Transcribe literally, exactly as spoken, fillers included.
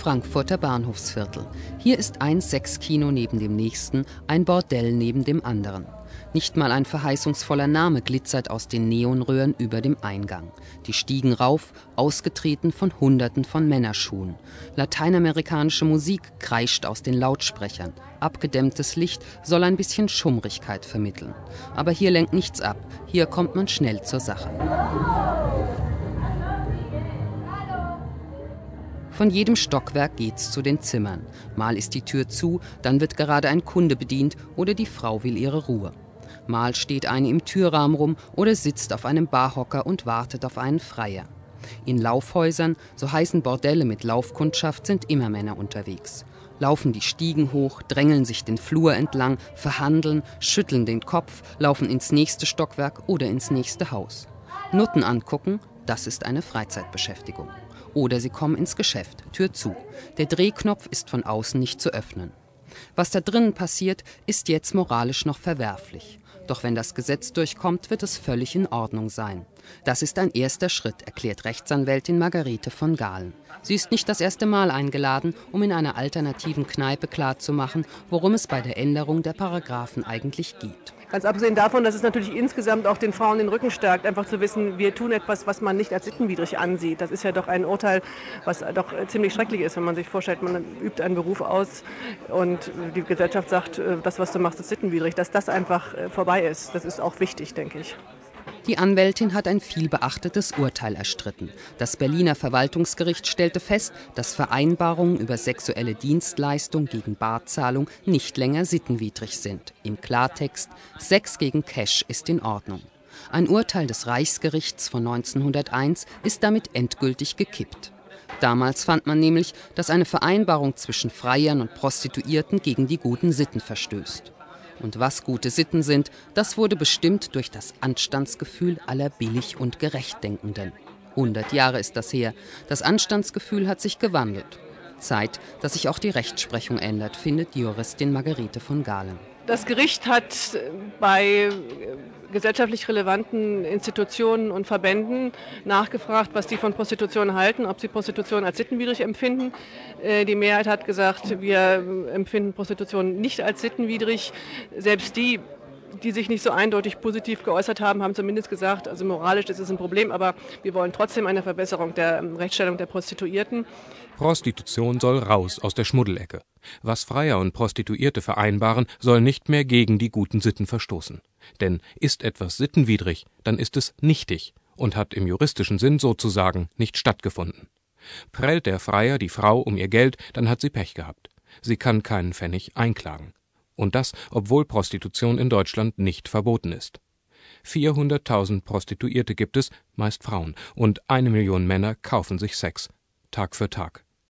Frankfurter Bahnhofsviertel. Hier ist ein Sexkino neben dem nächsten, ein Bordell neben dem anderen. Nicht mal ein verheißungsvoller Name glitzert aus den Neonröhren über dem Eingang. Die Stiegen rauf, ausgetreten von Hunderten von Männerschuhen. Lateinamerikanische Musik kreischt aus den Lautsprechern. Abgedämmtes Licht soll ein bisschen Schummrigkeit vermitteln. Aber hier lenkt nichts ab. Hier kommt man schnell zur Sache. Von jedem Stockwerk geht's zu den Zimmern. Mal ist die Tür zu, dann wird gerade ein Kunde bedient oder die Frau will ihre Ruhe. Mal steht eine im Türrahmen rum oder sitzt auf einem Barhocker und wartet auf einen Freier. In Laufhäusern, so heißen Bordelle mit Laufkundschaft, sind immer Männer unterwegs. Laufen die Stiegen hoch, drängeln sich den Flur entlang, verhandeln, schütteln den Kopf, laufen ins nächste Stockwerk oder ins nächste Haus. Nutten angucken, das ist eine Freizeitbeschäftigung. Oder sie kommen ins Geschäft, Tür zu. Der Drehknopf ist von außen nicht zu öffnen. Was da drinnen passiert, ist jetzt moralisch noch verwerflich. Doch wenn das Gesetz durchkommt, wird es völlig in Ordnung sein. Das ist ein erster Schritt, erklärt Rechtsanwältin Margarete von Galen. Sie ist nicht das erste Mal eingeladen, um in einer alternativen Kneipe klarzumachen, worum es bei der Änderung der Paragraphen eigentlich geht. Ganz abgesehen davon, dass es natürlich insgesamt auch den Frauen den Rücken stärkt, einfach zu wissen, wir tun etwas, was man nicht als sittenwidrig ansieht. Das ist ja doch ein Urteil, was doch ziemlich schrecklich ist, wenn man sich vorstellt, man übt einen Beruf aus und die Gesellschaft sagt, das, was du machst, ist sittenwidrig. Dass das einfach vorbei ist, das ist auch wichtig, denke ich. Die Anwältin hat ein vielbeachtetes Urteil erstritten. Das Berliner Verwaltungsgericht stellte fest, dass Vereinbarungen über sexuelle Dienstleistung gegen Barzahlung nicht länger sittenwidrig sind. Im Klartext, Sex gegen Cash ist in Ordnung. Ein Urteil des Reichsgerichts von neunzehnhunderteins ist damit endgültig gekippt. Damals fand man nämlich, dass eine Vereinbarung zwischen Freiern und Prostituierten gegen die guten Sitten verstößt. Und was gute Sitten sind, das wurde bestimmt durch das Anstandsgefühl aller Billig- und Gerechtdenkenden. hundert Jahre ist das her. Das Anstandsgefühl hat sich gewandelt. Zeit, dass sich auch die Rechtsprechung ändert, findet die Juristin Margarete von Galen. Das Gericht hat bei gesellschaftlich relevanten Institutionen und Verbänden nachgefragt, was die von Prostitution halten, ob sie Prostitution als sittenwidrig empfinden. Die Mehrheit hat gesagt, wir empfinden Prostitution nicht als sittenwidrig. Selbst die, die sich nicht so eindeutig positiv geäußert haben, haben zumindest gesagt, also moralisch ist es ein Problem, aber wir wollen trotzdem eine Verbesserung der Rechtsstellung der Prostituierten. Prostitution soll raus aus der Schmuddelecke. Was Freier und Prostituierte vereinbaren, soll nicht mehr gegen die guten Sitten verstoßen. Denn ist etwas sittenwidrig, dann ist es nichtig und hat im juristischen Sinn sozusagen nicht stattgefunden. Prellt der Freier die Frau um ihr Geld, dann hat sie Pech gehabt. Sie kann keinen Pfennig einklagen. Und das, obwohl Prostitution in Deutschland nicht verboten ist. vierhunderttausend Prostituierte gibt es, meist Frauen, und eine Million Männer kaufen sich Sex, Tag für Tag.